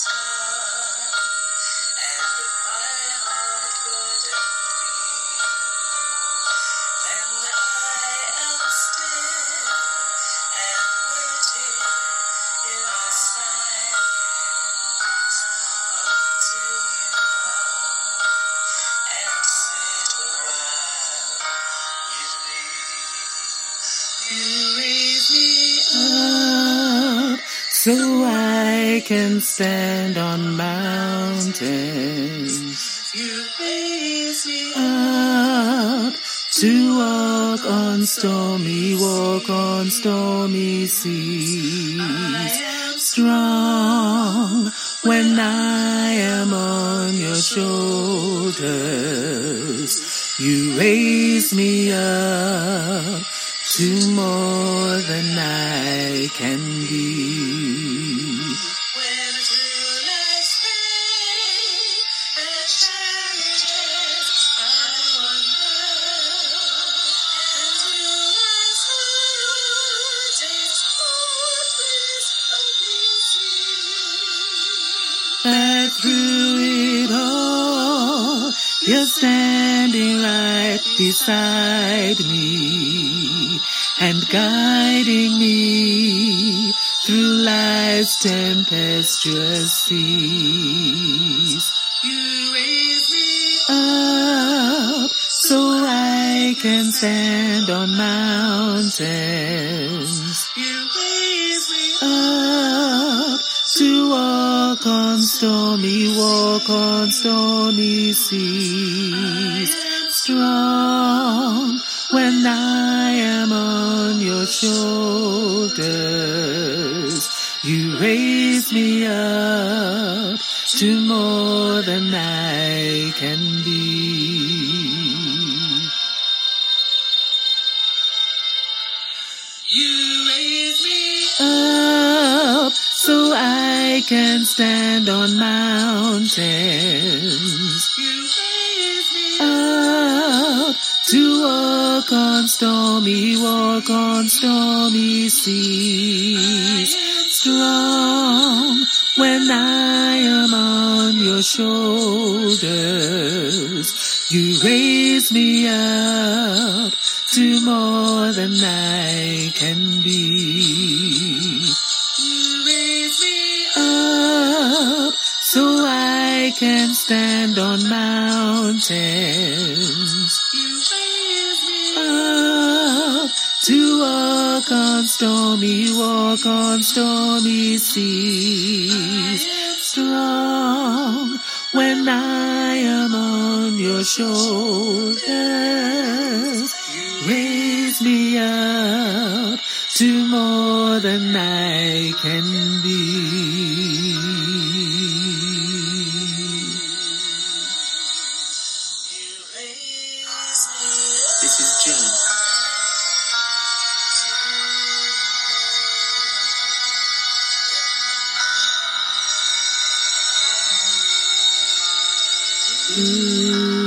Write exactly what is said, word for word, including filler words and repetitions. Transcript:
So I can stand on mountains. You raise me up to walk on stormy, walk on stormy seas. Strong when I am on your shoulders. You raise me up to more than I can be. When through life's pain and challenges I wander, and through life's heartaches, Lord, please help me see that through it all, you're standing right beside me and guiding me through life's tempestuous seas. You raise me up so I can stand on mountains. You raise me up to walk on stormy, walk on stormy seas. Strong when I am on your shoulders. You raise me up to more than I can be. You raise me up so I can stand on mountains. You raise me up to walk on stormy, walk on stormy seas. Strong when I am on your shoulders. You raise me up to more than I can be. You raise me up so I can stand on mountains. You raise me up to walk on stormy, walk on stormy seas. Strong when I am on your shoulders. Raise me up to more than I can be. This is John. Ooh.